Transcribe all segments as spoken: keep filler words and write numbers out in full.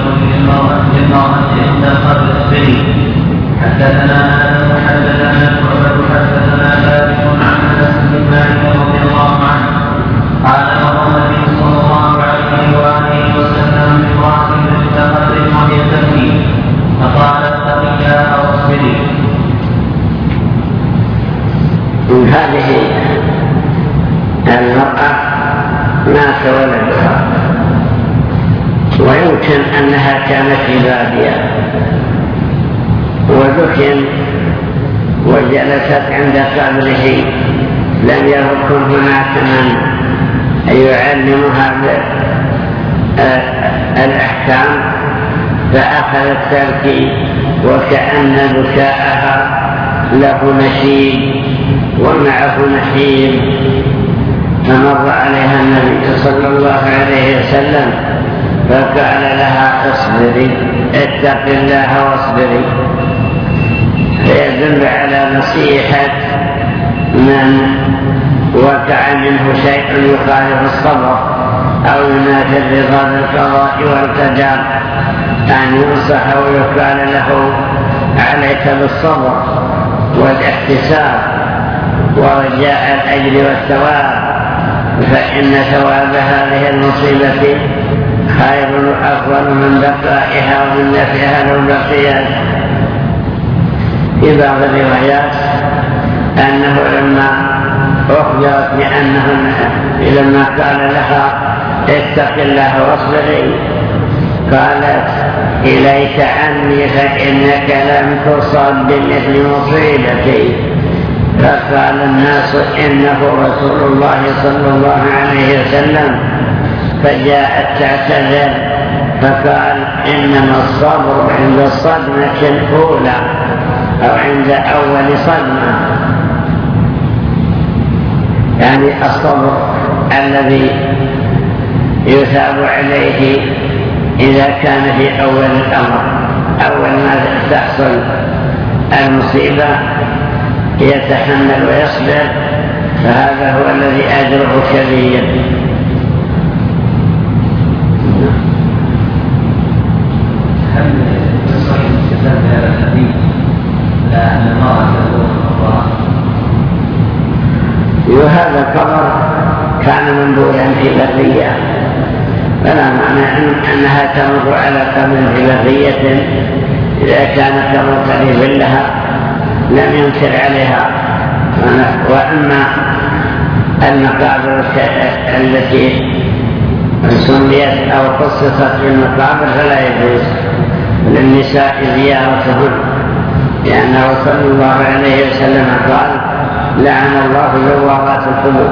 للمرأة عند القبر اصبري. حدثنا آدم حدثنا شعبة حدثنا ثابت عن أنس بن مالك رضي الله عنه قال مر النبي صلى الله عليه وآله وسلم بامرأة عند قبر وهي تبكي فقال اتقيا أو اصبري. هذه المرأة مات ولدها ويمكن أنها كانت في بادية ودفن وجلست عند قبره، لم يكن هناك من يعلمها الأحكام فأخذت تبكي وكأن بكاءها له نشيد ومعه نحيب، فمر عليها النبي صلى الله عليه وسلم فقال لها اصبري اتق الله واصبري، فيدل على نصيحة من وقع منه شيء يخالف الصبر أو ينافي الرضا بالقضاء والقدر أن ينصح ويقال له عليك بالصبر والاحتساب ورجاء الأجر والثواب، فإن ثواب هذه المصيبة خير وأفضل من بقائها ومن نفعها لو بقيت. في بعض الروايات أنه لما أخبرت بأنه لما قال لها اتق الله واصبري قالت إليك عني فإنك لم تصب بمثل مصيبتي. فقال الناس إنه رسول الله صلى الله عليه وسلم، فجاءت تعتذر فقال إنما الصبر عند الصدمة الأولى أو عند أول صدمة، يعني الصبر الذي يثاب عليه إذا كان في أول الأمر، أول ما تحصل المصيبة يتحمل ويصبر، فهذا هو الذي أجره كبير. هل يصح استدلال بهذا الحديث لا أن المرأة تكون خطأ؟ وهذا القبر كان منبوذا في برية، فلا معنى أنها تمر على قبر في برية إذا كان قبر قريب لها لم ينكر عليها. وأما المقابر التي سميت أو خصصت بالمقابر فلا يجوز للنساء زيارتهن، لأنه صلى الله عليه وسلم قال لعن الله زوارات القبور.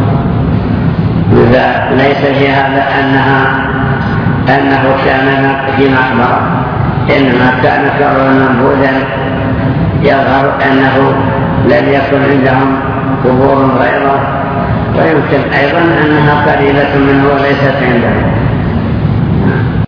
ليس في هذا أنها أنه كان في مقبرة، إنما كان قبرا منبوذا يظهر أنه لم يكن عندهم قبور غيره، ويمكن أيضا أنها قريبة منه وليست عندهم.